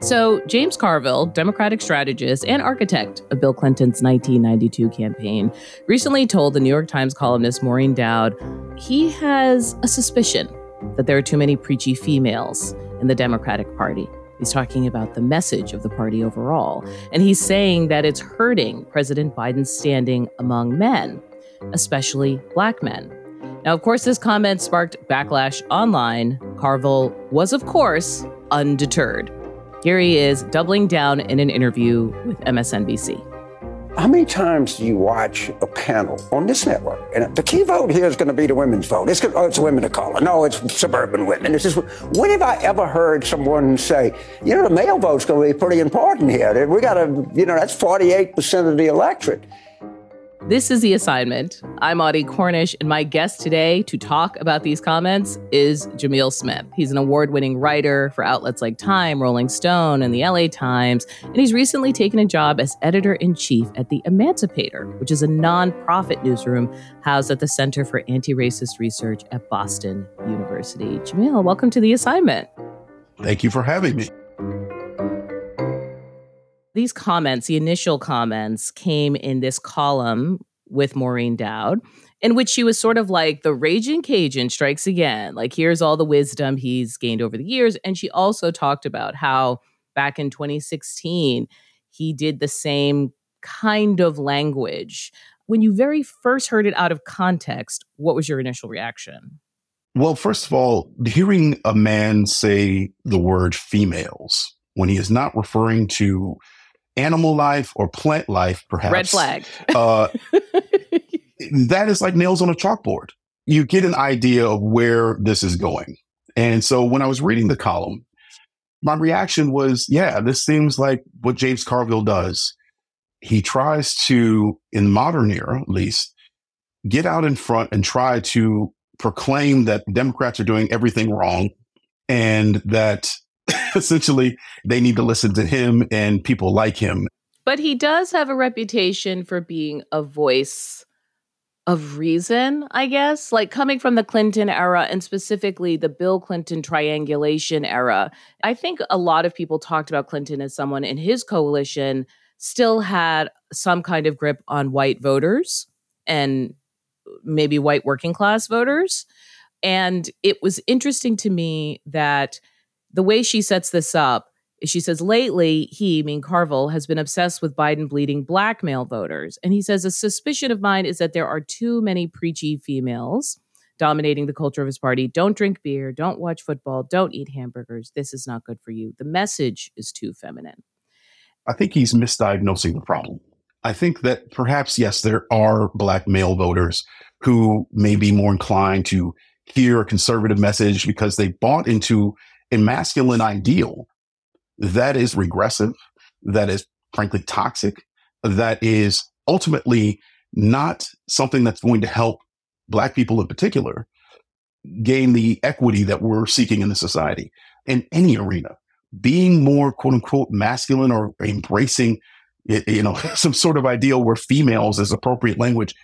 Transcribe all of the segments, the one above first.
So, James Carville, Democratic strategist and architect of Bill Clinton's 1992 campaign, recently told the New York Times columnist Maureen Dowd he has a suspicion that there are too many preachy females in the Democratic Party. He's talking about the message of the party overall, and he's saying that it's hurting President Biden's standing among men, especially Black men. Now, of course, this comment sparked backlash online. Carville was, of course, undeterred. Here he is, doubling down in an interview with MSNBC. How many times do you watch a panel on this network? And the key vote here is going to be the women's vote. It's women of color. No, it's suburban women. It's just, when have I ever heard someone say, the male vote's going to be pretty important here. We got to, that's 48% of the electorate. This is The Assignment. I'm Audie Cornish, and my guest today to talk about these comments is Jamil Smith. He's an award-winning writer for outlets like Time, Rolling Stone, and the LA Times, and he's recently taken a job as editor-in-chief at The Emancipator, which is a nonprofit newsroom housed at the Center for Anti-Racist Research at Boston University. Jamil, welcome to The Assignment. Thank you for having me. These comments, the initial comments, came in this column with Maureen Dowd, in which she was sort of like, the raging Cajun strikes again. Like, here's all the wisdom he's gained over the years. And she also talked about how back in 2016, he did the same kind of language. When you very first heard it out of context, what was your initial reaction? Well, first of all, hearing a man say the word females when he is not referring to animal life or plant life, perhaps. Red flag. That is like nails on a chalkboard. You get an idea of where this is going. And so when I was reading the column, my reaction was, yeah, this seems like what James Carville does. He tries to, in the modern era at least, get out in front and try to proclaim that Democrats are doing everything wrong and that essentially they need to listen to him and people like him. But he does have a reputation for being a voice of reason, I guess, like coming from the Clinton era and specifically the Bill Clinton triangulation era. I think a lot of people talked about Clinton as someone in his coalition still had some kind of grip on white voters and maybe white working class voters. And it was interesting to me that the way she sets this up is she says, lately, he, meaning Carville, has been obsessed with Biden bleeding black male voters. And he says, a suspicion of mine is that there are too many preachy females dominating the culture of his party. Don't drink beer, don't watch football, don't eat hamburgers. This is not good for you. The message is too feminine. I think he's misdiagnosing the problem. I think that perhaps, yes, there are black male voters who may be more inclined to hear a conservative message because they bought into a masculine ideal that is regressive, that is frankly toxic, that is ultimately not something that's going to help Black people in particular gain the equity that we're seeking in the society in any arena. Being more quote unquote masculine or embracing, some sort of ideal where females is appropriate language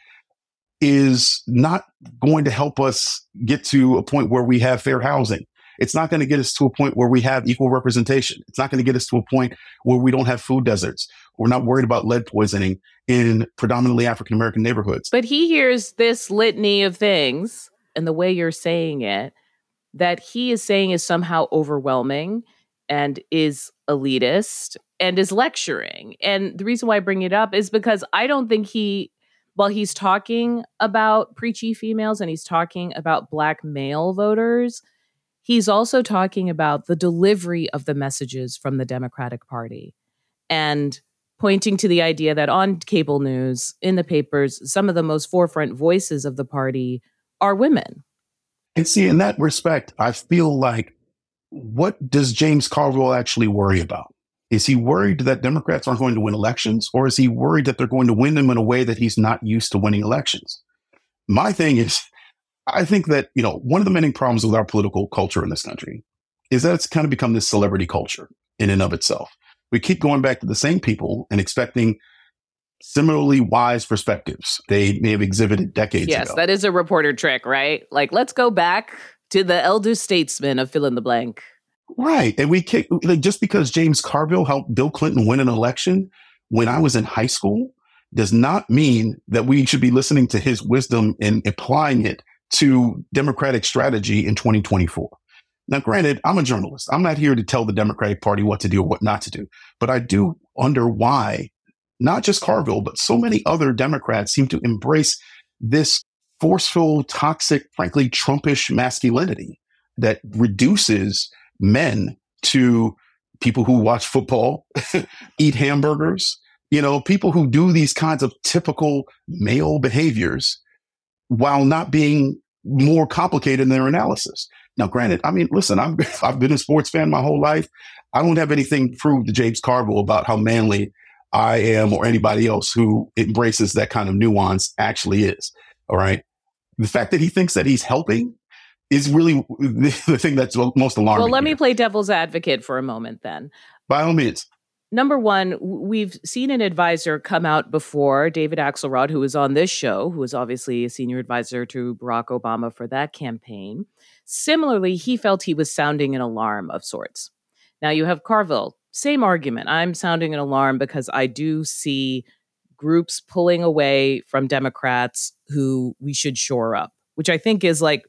is not going to help us get to a point where we have fair housing. It's not going to get us to a point where we have equal representation. It's not going to get us to a point where we don't have food deserts. We're not worried about lead poisoning in predominantly African-American neighborhoods. But he hears this litany of things, and the way you're saying it, that he is saying is somehow overwhelming and is elitist and is lecturing. And the reason why I bring it up is because I don't think while he's talking about preachy females and he's talking about Black male voters, he's also talking about the delivery of the messages from the Democratic Party and pointing to the idea that on cable news, in the papers, some of the most forefront voices of the party are women. And see, in that respect, I feel like, what does James Carville actually worry about? Is he worried that Democrats aren't going to win elections, or is he worried that they're going to win them in a way that he's not used to winning elections? My thing is, I think that, one of the many problems with our political culture in this country is that it's kind of become this celebrity culture in and of itself. We keep going back to the same people and expecting similarly wise perspectives they may have exhibited decades ago. Yes, that is a reporter trick, right? Like, let's go back to the elder statesman of fill in the blank. Right. And just because James Carville helped Bill Clinton win an election when I was in high school does not mean that we should be listening to his wisdom and applying it to Democratic strategy in 2024. Now, granted, I'm a journalist. I'm not here to tell the Democratic Party what to do or what not to do. But I do wonder why not just Carville, but so many other Democrats seem to embrace this forceful, toxic, frankly, Trumpish masculinity that reduces men to people who watch football, eat hamburgers, people who do these kinds of typical male behaviors while not being more complicated in their analysis. Now, granted, I mean, listen, I've been a sports fan my whole life. I don't have anything to prove to James Carville about how manly I am or anybody else who embraces that kind of nuance actually is. All right. The fact that he thinks that he's helping is really the thing that's most alarming. Well, let me play devil's advocate for a moment then. By all means. Number one, we've seen an advisor come out before, David Axelrod, who was on this show, who was obviously a senior advisor to Barack Obama for that campaign. Similarly, he felt he was sounding an alarm of sorts. Now you have Carville, same argument. I'm sounding an alarm because I do see groups pulling away from Democrats who we should shore up, which I think is like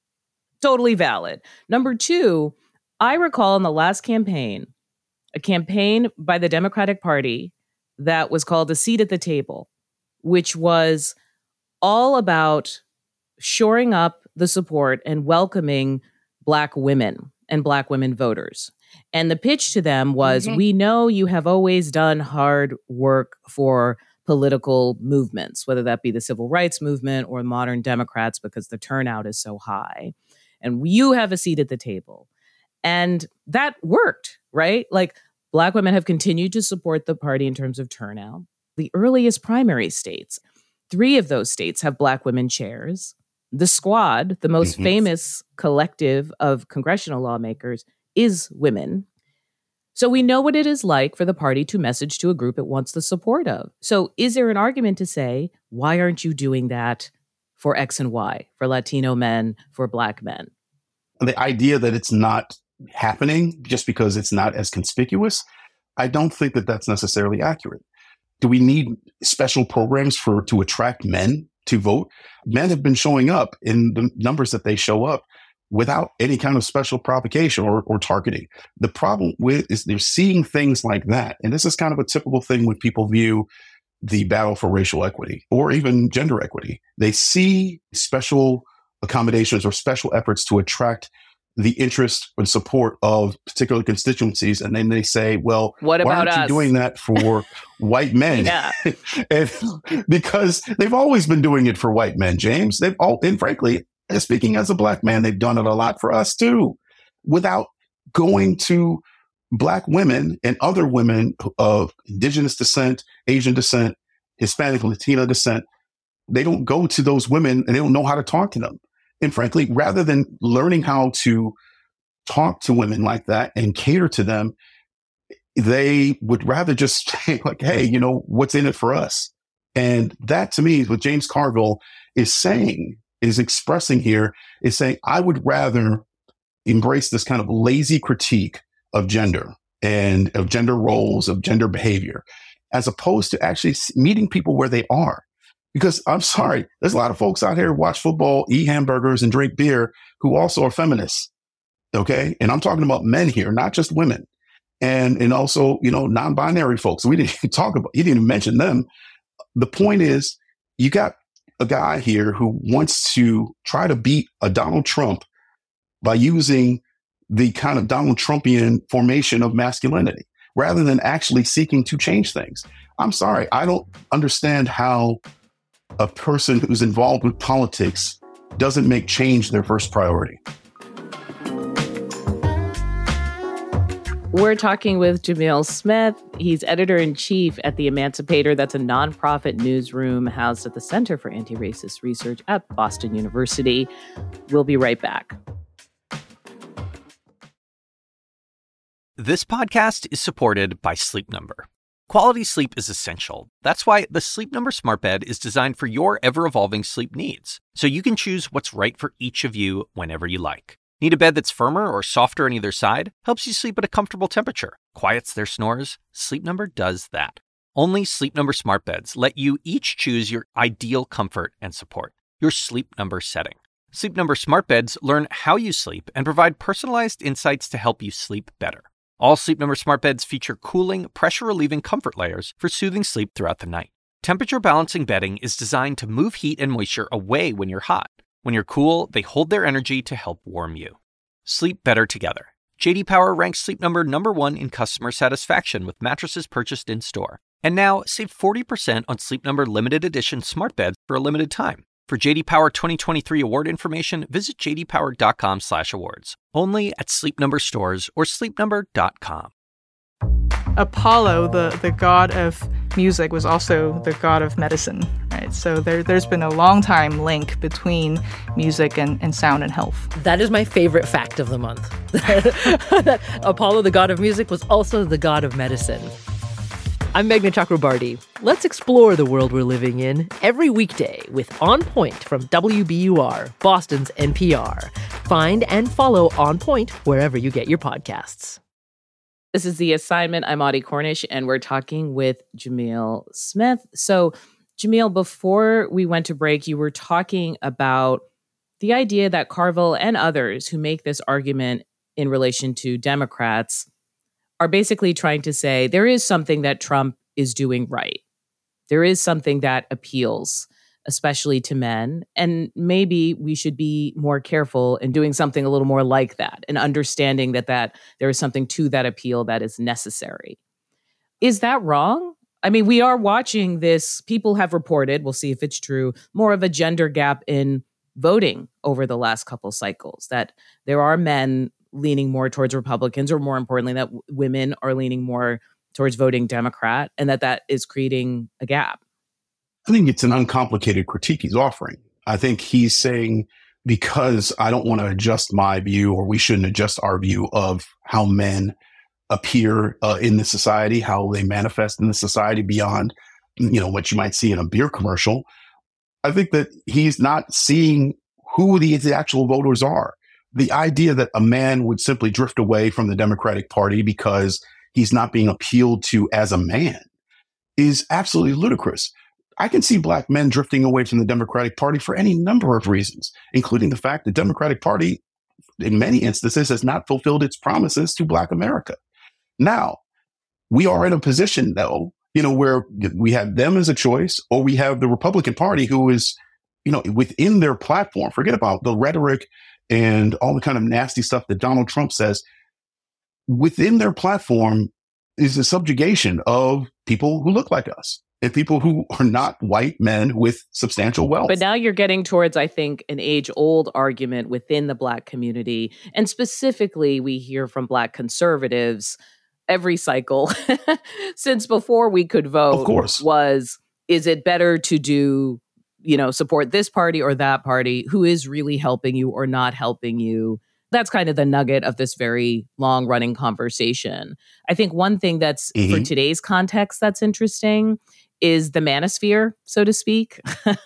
totally valid. Number two, I recall in the last campaign, a campaign by the Democratic Party that was called A Seat at the Table, which was all about shoring up the support and welcoming Black women and Black women voters. And the pitch to them was, we know you have always done hard work for political movements, whether that be the civil rights movement or modern Democrats, because the turnout is so high. And you have a seat at the table. And that worked, right? Like, Black women have continued to support the party in terms of turnout. The earliest primary states, 3 of those states have Black women chairs. The Squad, the most famous collective of congressional lawmakers, is women. So we know what it is like for the party to message to a group it wants the support of. So is there an argument to say, why aren't you doing that for X and Y, for Latino men, for Black men? The idea that it's not happening just because it's not as conspicuous, I don't think that that's necessarily accurate. Do we need special programs to attract men to vote? Men have been showing up in the numbers that they show up without any kind of special provocation or targeting. The problem is they're seeing things like that. And this is kind of a typical thing when people view the battle for racial equity or even gender equity. They see special accommodations or special efforts to attract the interest and support of particular constituencies. And then they say, well, what about why aren't you doing that for white men? And because they've always been doing it for white men, James. And frankly, speaking as a Black man, they've done it a lot for us too, without going to Black women and other women of indigenous descent, Asian descent, Hispanic, Latino descent. They don't go to those women and they don't know how to talk to them. And frankly, rather than learning how to talk to women like that and cater to them, they would rather just say like, hey, what's in it for us? And that to me is what James Carville is saying, is expressing here, is saying, I would rather embrace this kind of lazy critique of gender and of gender roles, of gender behavior, as opposed to actually meeting people where they are. Because I'm sorry, there's a lot of folks out here who watch football, eat hamburgers, and drink beer who also are feminists. Okay. And I'm talking about men here, not just women. And also, non-binary folks. We didn't you didn't even mention them. The point is, you got a guy here who wants to try to beat a Donald Trump by using the kind of Donald Trumpian formation of masculinity, rather than actually seeking to change things. I'm sorry, I don't understand how a person who's involved with politics doesn't make change their first priority. We're talking with Jamil Smith. He's editor-in-chief at The Emancipator. That's a nonprofit newsroom housed at the Center for Anti-Racist Research at Boston University. We'll be right back. This podcast is supported by Sleep Number. Quality sleep is essential. That's why the Sleep Number Smart Bed is designed for your ever-evolving sleep needs, so you can choose what's right for each of you whenever you like. Need a bed that's firmer or softer on either side? Helps you sleep at a comfortable temperature. Quiets their snores? Sleep Number does that. Only Sleep Number smart beds let you each choose your ideal comfort and support, your Sleep Number setting. Sleep Number smart beds learn how you sleep and provide personalized insights to help you sleep better. All Sleep Number smart beds feature cooling, pressure-relieving comfort layers for soothing sleep throughout the night. Temperature balancing bedding is designed to move heat and moisture away when you're hot. When you're cool, they hold their energy to help warm you. Sleep better together. J.D. Power ranks Sleep Number #1 in customer satisfaction with mattresses purchased in-store. And now, save 40% on Sleep Number limited edition smart beds for a limited time. For J.D. Power 2023 award information, visit jdpower.com/awards. Only at Sleep Number stores or sleepnumber.com. Apollo, the god of music, was also the god of medicine, right? So there's been a long time link between music and sound and health. That is my favorite fact of the month. That Apollo, the god of music, was also the god of medicine. I'm Meghna Chakrabarty. Let's explore the world we're living in every weekday with On Point from WBUR, Boston's NPR. Find and follow On Point wherever you get your podcasts. This is The Assignment. I'm Audie Cornish, and we're talking with Jamil Smith. So, Jamil, before we went to break, you were talking about the idea that Carville and others who make this argument in relation to Democrats are basically trying to say there is something that Trump is doing right. There is something that appeals, especially to men. And maybe we should be more careful in doing something a little more like that and understanding that there is something to that appeal that is necessary. Is that wrong? I mean, we are watching this. People have reported, we'll see if it's true, more of a gender gap in voting over the last couple cycles, that there are men leaning more towards Republicans, or more importantly, that women are leaning more towards voting Democrat, and that is creating a gap. I think it's an uncomplicated critique he's offering. I think he's saying, because I don't want to adjust my view, or we shouldn't adjust our view of how men appear in the society, how they manifest in the society beyond, what you might see in a beer commercial. I think that he's not seeing who the actual voters are. The idea that a man would simply drift away from the Democratic Party because he's not being appealed to as a man is absolutely ludicrous. I can see Black men drifting away from the Democratic Party for any number of reasons, including the fact the Democratic Party, in many instances, has not fulfilled its promises to Black America. Now, we are in a position, though, where we have them as a choice, or we have the Republican Party, who is, within their platform, forget about the rhetoric and all the kind of nasty stuff that Donald Trump says, within their platform is the subjugation of people who look like us and people who are not white men with substantial wealth. But now you're getting towards, I think, an age-old argument within the Black community. And specifically, we hear from Black conservatives every cycle since before we could vote, of course, was, is it better to do, support this party or that party? Who is really helping you or not helping you? That's kind of the nugget of this very long running conversation. I think one thing that's for today's context that's interesting is the manosphere, so to speak.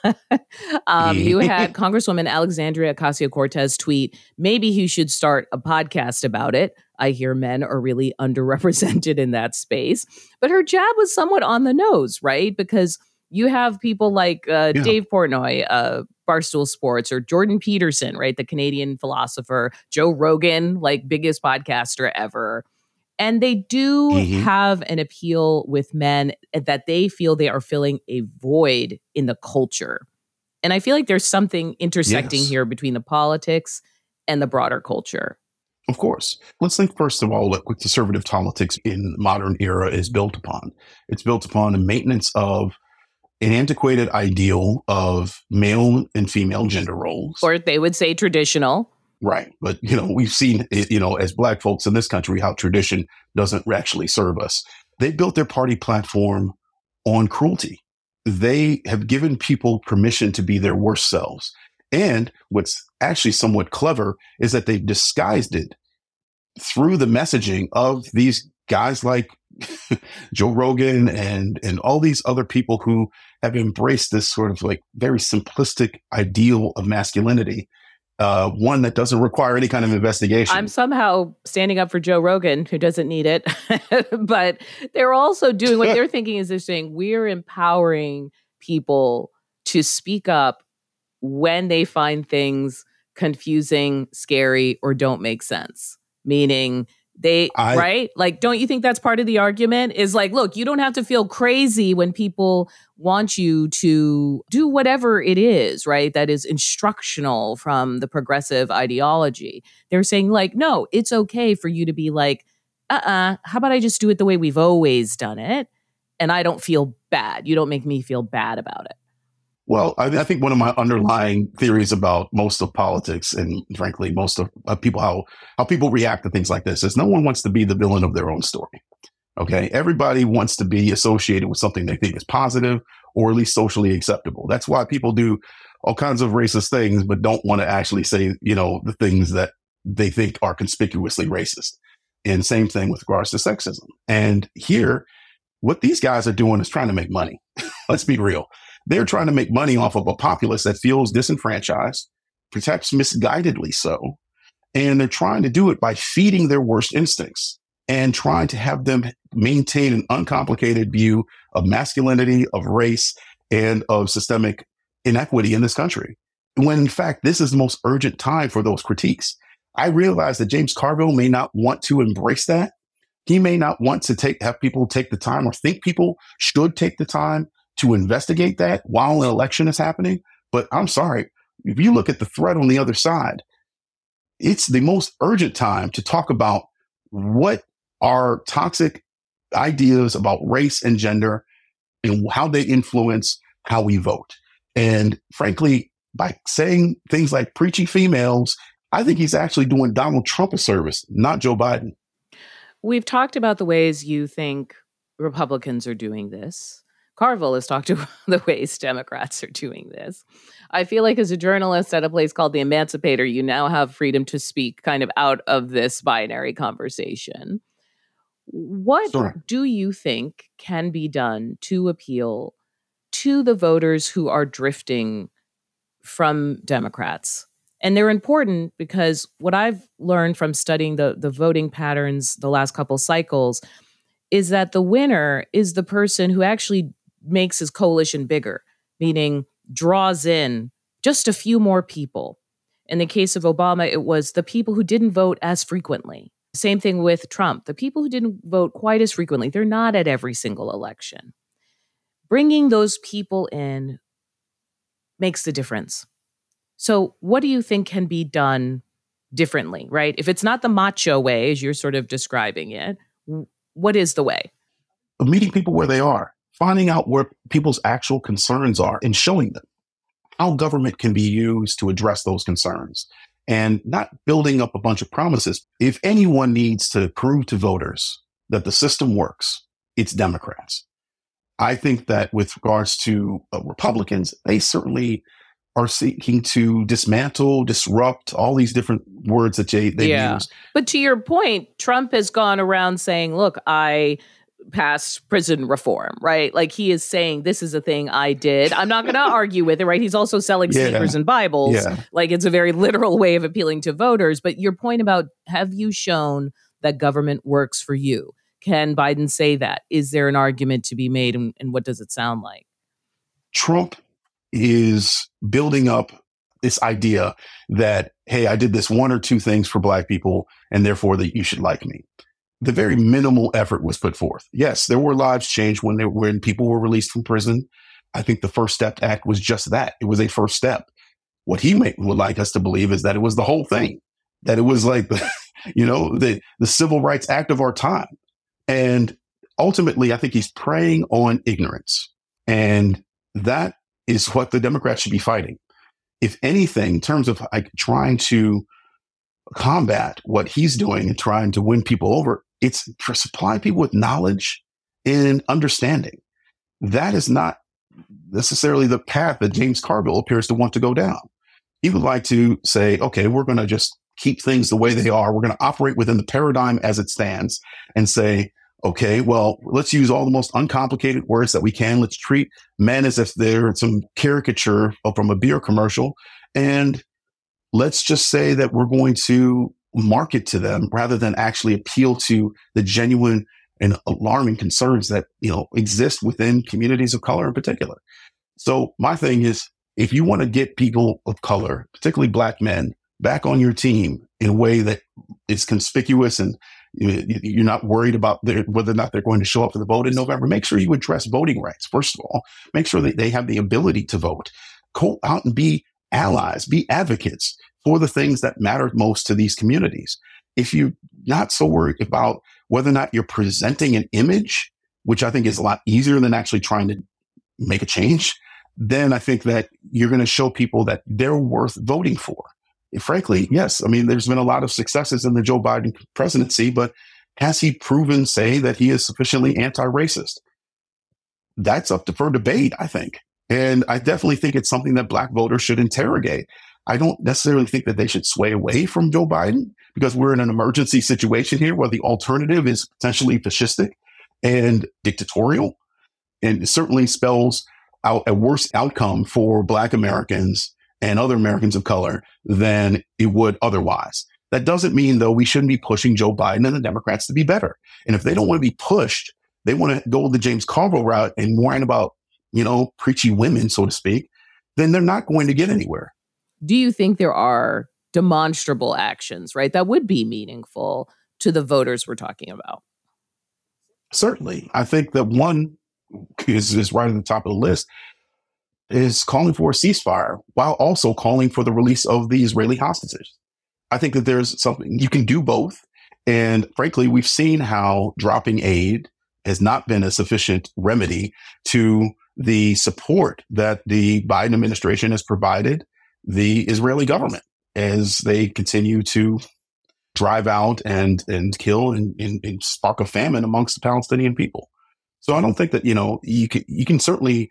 You had Congresswoman Alexandria Ocasio-Cortez tweet, maybe he should start a podcast about it. I hear men are really underrepresented in that space. But her jab was somewhat on the nose, right? Because you have people like Dave Portnoy, Barstool Sports, or Jordan Peterson, right? The Canadian philosopher, Joe Rogan, like biggest podcaster ever. And they do have an appeal with men that they feel they are filling a void in the culture. And I feel like there's something intersecting here between the politics and the broader culture. Of course. Let's think, first of all, what conservative politics in the modern era is built upon. It's built upon the maintenance of an antiquated ideal of male and female gender roles. Or they would say traditional. Right. But, we've seen, as Black folks in this country, how tradition doesn't actually serve us. They built their party platform on cruelty. They have given people permission to be their worst selves. And what's actually somewhat clever is that they've disguised it through the messaging of these guys like Joe Rogan and all these other people who have embraced this sort of like very simplistic ideal of masculinity. one that doesn't require any kind of investigation. I'm somehow standing up for Joe Rogan, who doesn't need it. But they're also doing what they're thinking is they're saying we're empowering people to speak up when they find things confusing, scary, or don't make sense. Meaning right? Like, don't you think that's part of the argument? Is like, look, you don't have to feel crazy when people want you to do whatever it is, right? That is instructional from the progressive ideology. They're saying like, no, it's okay for you to be like, how about I just do it the way we've always done it? And I don't feel bad. You don't make me feel bad about it. Well, I think one of my underlying theories about most of politics and frankly, most of people, how people react to things like this is no one wants to be the villain of their own story. Okay. Everybody wants to be associated with something they think is positive or at least socially acceptable. That's why people do all kinds of racist things, but don't want to actually say, the things that they think are conspicuously racist. And same thing with regards to sexism. And here, what these guys are doing is trying to make money. Let's be real. They're trying to make money off of a populace that feels disenfranchised, perhaps misguidedly so. And they're trying to do it by feeding their worst instincts and trying to have them maintain an uncomplicated view of masculinity, of race, and of systemic inequity in this country. When in fact, this is the most urgent time for those critiques. I realize that James Carville may not want to embrace that. He may not want to have people take the time or think people should take the time to investigate that while an election is happening. But I'm sorry, if you look at the threat on the other side, it's the most urgent time to talk about what are toxic ideas about race and gender and how they influence how we vote. And frankly, by saying things like preachy females, I think he's actually doing Donald Trump a service, not Joe Biden. We've talked about the ways you think Republicans are doing this. Carville has talked about the ways Democrats are doing this. I feel like as a journalist at a place called The Emancipator, you now have freedom to speak kind of out of this binary conversation. What do you think can be done to appeal to the voters who are drifting from Democrats? And they're important because what I've learned from studying the voting patterns the last couple cycles is that the winner is the person who actually makes his coalition bigger, meaning draws in just a few more people. In the case of Obama, it was the people who didn't vote as frequently. Same thing with Trump. The people who didn't vote quite as frequently, they're not at every single election. Bringing those people in makes the difference. So what do you think can be done differently, right? If it's not the macho way, as you're sort of describing it, what is the way? Meeting people where they are, finding out where people's actual concerns are and showing them how government can be used to address those concerns and not building up a bunch of promises. If anyone needs to prove to voters that the system works, it's Democrats. I think that with regards to Republicans, they certainly are seeking to dismantle, disrupt, all these different words that they use. But to your point, Trump has gone around saying, look, I passed prison reform, right? Like he is saying, this is a thing I did. I'm not going to argue with it, right? He's also selling sneakers and Bibles. Yeah. Like it's a very literal way of appealing to voters. But your point about, have you shown that government works for you? Can Biden say that? Is there an argument to be made? And what does it sound like? Trump is building up this idea that, hey, I did this one or two things for Black people, and therefore that you should like me. The very minimal effort was put forth. Yes, there were lives changed when people were released from prison. I think the First Step Act was just that. It was a first step. What he would like us to believe is that it was the whole thing, that it was like, the Civil Rights Act of our time. And ultimately, I think he's preying on ignorance. And that is what the Democrats should be fighting. If anything, in terms of like trying to combat what he's doing and trying to win people over, it's to supply people with knowledge and understanding. That is not necessarily the path that James Carville appears to want to go down. He would like to say, okay, we're going to just keep things the way they are. We're going to operate within the paradigm as it stands and say, okay, well, let's use all the most uncomplicated words that we can. Let's treat men as if they're some caricature from a beer commercial. And let's just say that we're going to market to them rather than actually appeal to the genuine and alarming concerns that, exist within communities of color in particular. So my thing is, if you want to get people of color, particularly Black men, back on your team in a way that is conspicuous and you're not worried about whether or not they're going to show up for the vote in November, make sure you address voting rights. First of all, make sure that they have the ability to vote. Go out and be allies, be advocates for the things that matter most to these communities. If you're not so worried about whether or not you're presenting an image, which I think is a lot easier than actually trying to make a change, then I think that you're going to show people that they're worth voting for. And frankly, yes, there's been a lot of successes in the Joe Biden presidency, but has he proven, say, that he is sufficiently anti-racist? That's up for debate, I think. And I definitely think it's something that Black voters should interrogate. I don't necessarily think that they should sway away from Joe Biden because we're in an emergency situation here where the alternative is potentially fascistic and dictatorial. And it certainly spells out a worse outcome for Black Americans and other Americans of color than it would otherwise. That doesn't mean, though, we shouldn't be pushing Joe Biden and the Democrats to be better. And if they don't want to be pushed, they want to go the James Carville route and whine about, preachy women, so to speak, then they're not going to get anywhere. Do you think there are demonstrable actions, right, that would be meaningful to the voters we're talking about? Certainly. I think that one is right at the top of the list is calling for a ceasefire while also calling for the release of the Israeli hostages. I think that there's something you can do both. And frankly, we've seen how dropping aid has not been a sufficient remedy to the support that the Biden administration has provided the Israeli government as they continue to drive out and kill and spark a famine amongst the Palestinian people. So I don't think that, you can certainly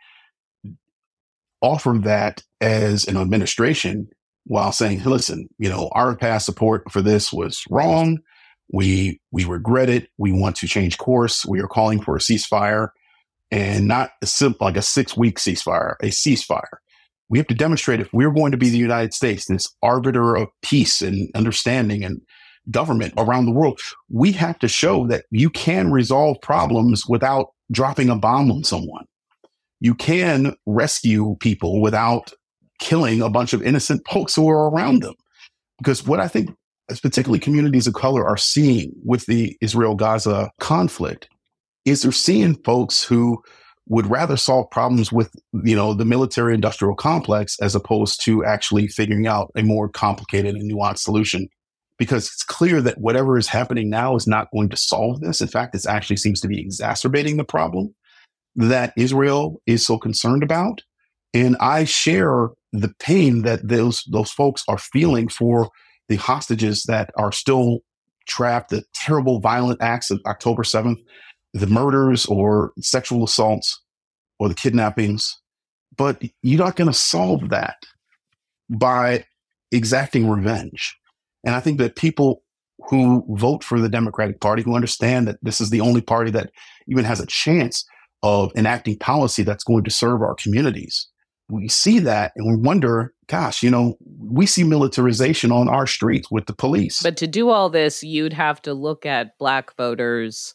offer that as an administration while saying, hey, listen, our past support for this was wrong. We regret it. We want to change course. We are calling for a ceasefire and not a simple, like a 6-week ceasefire, a ceasefire. We have to demonstrate if we're going to be the United States, this arbiter of peace and understanding and government around the world, we have to show that you can resolve problems without dropping a bomb on someone. You can rescue people without killing a bunch of innocent folks who are around them. Because what I think, particularly communities of color, are seeing with the Israel-Gaza conflict is they're seeing folks who would rather solve problems with, the military-industrial complex as opposed to actually figuring out a more complicated and nuanced solution. Because it's clear that whatever is happening now is not going to solve this. In fact, it actually seems to be exacerbating the problem that Israel is so concerned about. And I share the pain that those folks are feeling for the hostages that are still trapped, the terrible violent acts of October 7th, the murders or sexual assaults or the kidnappings. But you're not going to solve that by exacting revenge. And I think that people who vote for the Democratic Party, who understand that this is the only party that even has a chance of enacting policy that's going to serve our communities, we see that and we wonder, gosh, we see militarization on our streets with the police. But to do all this, you'd have to look at Black voters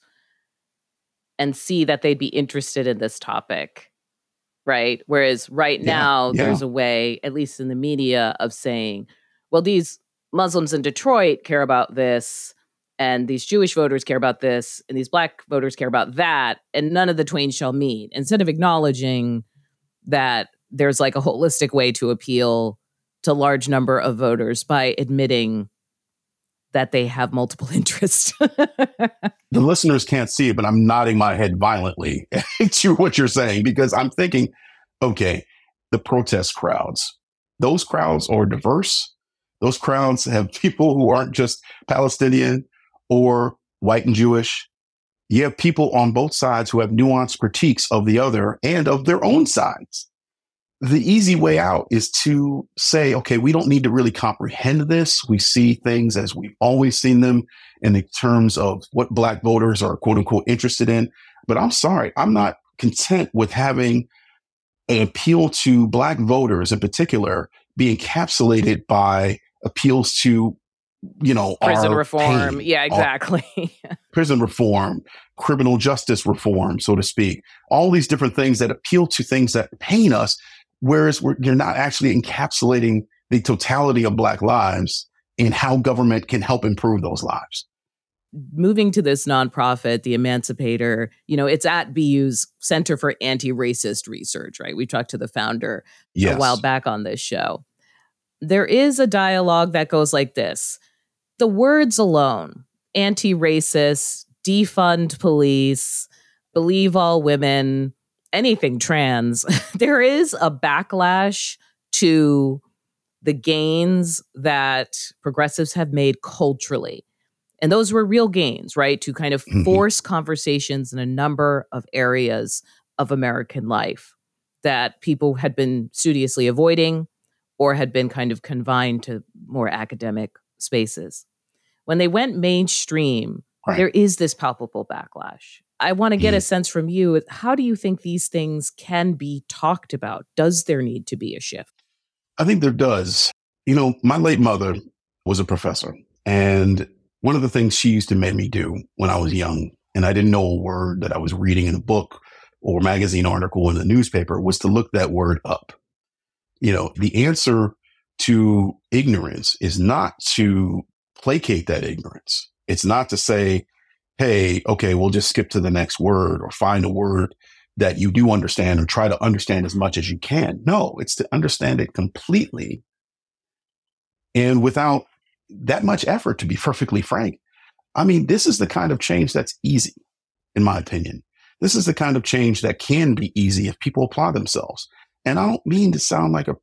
and see that they'd be interested in this topic, right? Whereas right now, there's a way, at least in the media, of saying, well, these Muslims in Detroit care about this, and these Jewish voters care about this, and these Black voters care about that, and none of the twain shall meet, instead of acknowledging that there's like a holistic way to appeal to a large number of voters by admitting that they have multiple interests. The listeners can't see it, but I'm nodding my head violently to what you're saying, because I'm thinking, okay, the protest crowds, those crowds are diverse. Those crowds have people who aren't just Palestinian or white and Jewish. You have people on both sides who have nuanced critiques of the other and of their own sides. The easy way out is to say, okay, we don't need to really comprehend this. We see things as we've always seen them in the terms of what Black voters are, quote unquote, interested in. But I'm sorry, I'm not content with having an appeal to Black voters in particular be encapsulated by appeals to, prison our reform. pain, Yeah, exactly. prison reform, criminal justice reform, so to speak. All these different things that appeal to things that pain us, whereas you're not actually encapsulating the totality of Black lives and how government can help improve those lives. Moving to this nonprofit, The Emancipator, it's at BU's Center for Anti-Racist Research, right? We talked to the founder a while back on this show. There is a dialogue that goes like this. The words alone, anti-racist, defund police, believe all women, anything trans, there is a backlash to the gains that progressives have made culturally. And those were real gains, right? To kind of force conversations in a number of areas of American life that people had been studiously avoiding or had been kind of confined to more academic spaces. When they went mainstream, there is this palpable backlash. I want to get a sense from you. How do you think these things can be talked about? Does there need to be a shift? I think there does. My late mother was a professor, and one of the things she used to make me do when I was young, and I didn't know a word that I was reading in a book or magazine article in the newspaper, was to look that word up. The answer to ignorance is not to placate that ignorance. It's not to say, hey, okay, we'll just skip to the next word or find a word that you do understand or try to understand as much as you can. No, it's to understand it completely and without that much effort, to be perfectly frank. I mean, this is the kind of change that's easy, in my opinion. This is the kind of change that can be easy if people apply themselves. And I don't mean to sound like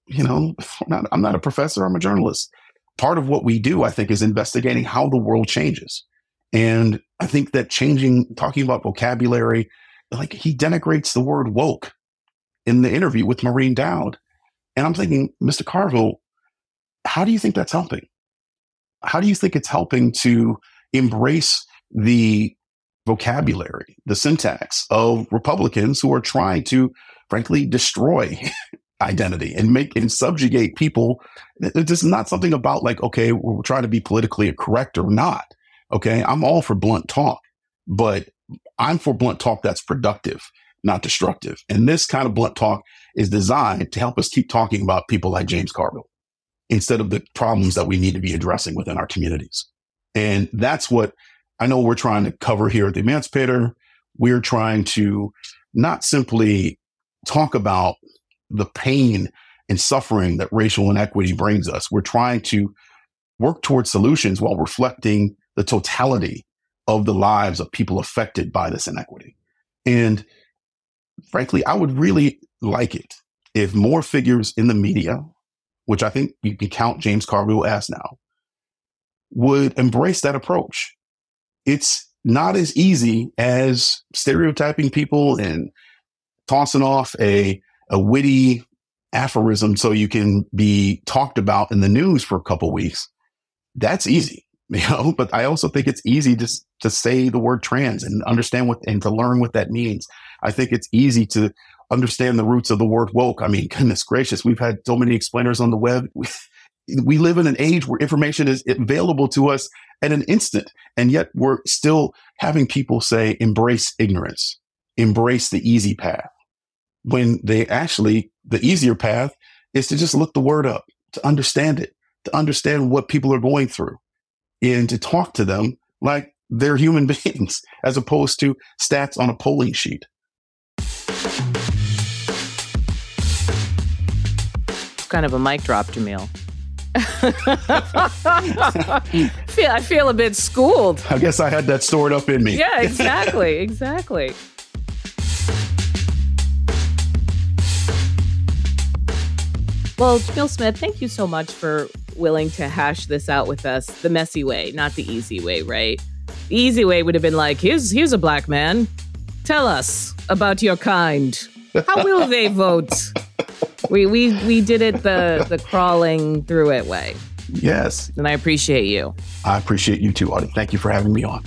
I'm not a professor, I'm a journalist. Part of what we do, I think, is investigating how the world changes. And I think that talking about vocabulary, like he denigrates the word woke in the interview with Maureen Dowd. And I'm thinking, Mr. Carville, how do you think that's helping? How do you think it's helping to embrace the vocabulary, the syntax of Republicans who are trying to, frankly, destroy identity and subjugate people? This is not something about like, okay, we're trying to be politically correct or not. Okay, I'm all for blunt talk, but I'm for blunt talk that's productive, not destructive. And this kind of blunt talk is designed to help us keep talking about people like James Carville instead of the problems that we need to be addressing within our communities. And that's what I know we're trying to cover here at The Emancipator. We're trying to not simply talk about the pain and suffering that racial inequity brings us. We're trying to work towards solutions while reflecting the totality of the lives of people affected by this inequity. And frankly, I would really like it if more figures in the media, which I think you can count James Carville as now, would embrace that approach. It's not as easy as stereotyping people and tossing off a witty aphorism so you can be talked about in the news for a couple of weeks. That's easy, but I also think it's easy to say the word trans and understand and to learn what that means. I think it's easy to understand the roots of the word woke. I mean, goodness gracious, we've had so many explainers on the web. We live in an age where information is available to us at an instant, and yet we're still having people say, embrace ignorance, embrace the easy path, when the easier path is to just look the word up, to understand it, to understand what people are going through, and to talk to them like they're human beings, as opposed to stats on a polling sheet. It's kind of a mic drop, Jamil. I feel a bit schooled. I guess I had that stored up in me. Yeah, exactly. Well, Jamil Smith, thank you so much for willing to hash this out with us the messy way, not the easy way, right? The easy way would have been like, here's a black man. Tell us about your kind. How will they vote? We did it the crawling through it way. Yes. And I appreciate you. I appreciate you too, Audie. Thank you for having me on.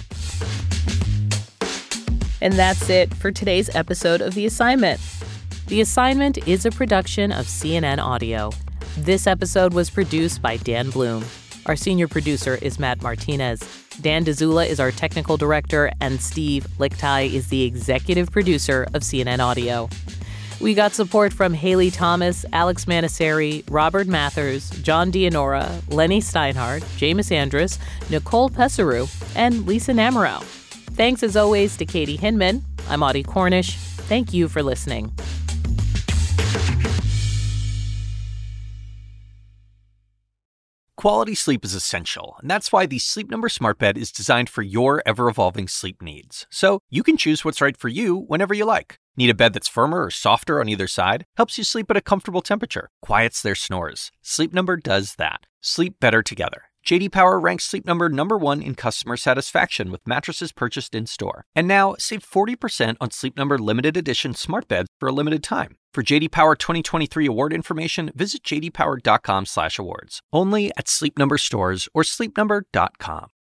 And that's it for today's episode of The Assignment. The Assignment is a production of CNN Audio. This episode was produced by Dan Bloom. Our senior producer is Matt Martinez. Dan DeZula is our technical director, and Steve Lichtai is the executive producer of CNN Audio. We got support from Haley Thomas, Alex Manasseri, Robert Mathers, John Dianora, Lenny Steinhardt, Jameis Andrus, Nicole Pesaru, and Lisa Namorow. Thanks as always to Katie Hinman. I'm Audie Cornish. Thank you for listening. Quality sleep is essential, and that's why the Sleep Number Smart Bed is designed for your ever-evolving sleep needs. So you can choose what's right for you whenever you like. Need a bed that's firmer or softer on either side? Helps you sleep at a comfortable temperature. Quiets their snores. Sleep Number does that. Sleep better together. J.D. Power ranks Sleep Number #1 in customer satisfaction with mattresses purchased in-store. And now, save 40% on Sleep Number limited edition smart beds for a limited time. For J.D. Power 2023 award information, visit jdpower.com/awards. Only at Sleep Number stores or sleepnumber.com.